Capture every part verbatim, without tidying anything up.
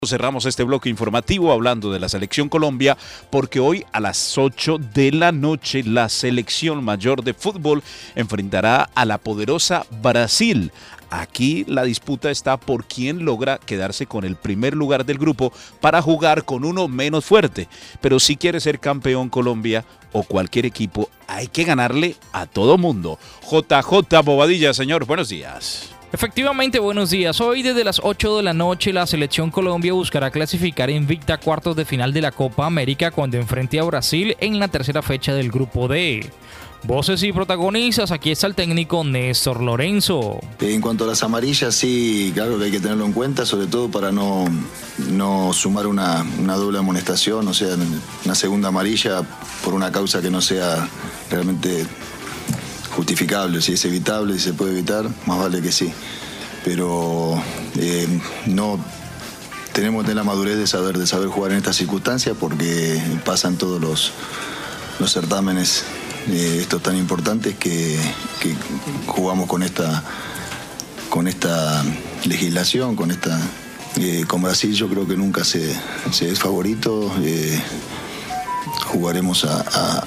Cerramos este bloque informativo hablando de la Selección Colombia porque hoy a las ocho de la noche la Selección Mayor de Fútbol enfrentará a la poderosa Brasil. Aquí la disputa está por quién logra quedarse con el primer lugar del grupo para jugar con uno menos fuerte. Pero si quiere ser campeón Colombia o cualquier equipo, hay que ganarle a todo mundo. J J Bobadilla, señor, buenos días. Efectivamente, buenos días. Hoy desde las ocho de la noche la Selección Colombia buscará clasificar invicta a cuartos de final de la Copa América cuando enfrente a Brasil en la tercera fecha del Grupo D. Voces y protagonistas, aquí está el técnico Néstor Lorenzo. En cuanto a las amarillas, sí, claro que hay que tenerlo en cuenta, sobre todo para no, no sumar una, una doble amonestación, o sea, una segunda amarilla por una causa que no sea realmente justificable. Si es evitable, si se puede evitar, más vale que sí. Pero eh, no tenemos que tener la madurez de saber, de saber jugar en estas circunstancias porque pasan todos los, los certámenes eh, estos tan importantes que, que jugamos con esta, con esta legislación, con esta eh, con Brasil. Yo creo que nunca se, se es favorito. Eh, jugaremos a, a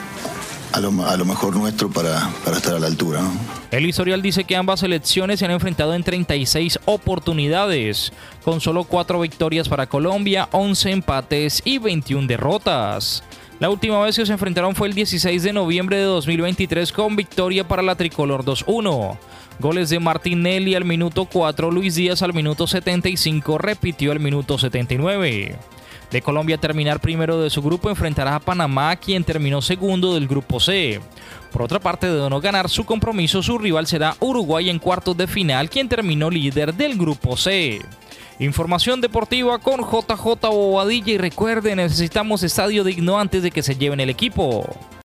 A lo, a lo mejor nuestro para, para estar a la altura, ¿no? El historial dice que ambas selecciones se han enfrentado en treinta y seis oportunidades, con solo cuatro victorias para Colombia, once empates y veintiuna derrotas. La última vez que se enfrentaron fue el dieciséis de noviembre de dos mil veintitrés con victoria para la tricolor dos uno. Goles de Martinelli al minuto cuatro, Luis Díaz al minuto setenta y cinco, repitió al minuto setenta y nueve. De Colombia terminar primero de su grupo, enfrentará a Panamá, quien terminó segundo del Grupo C. Por otra parte, de no ganar su compromiso, su rival será Uruguay en cuartos de final, quien terminó líder del Grupo C. Información deportiva con J J Bobadilla y recuerde, necesitamos estadio digno antes de que se lleven el equipo.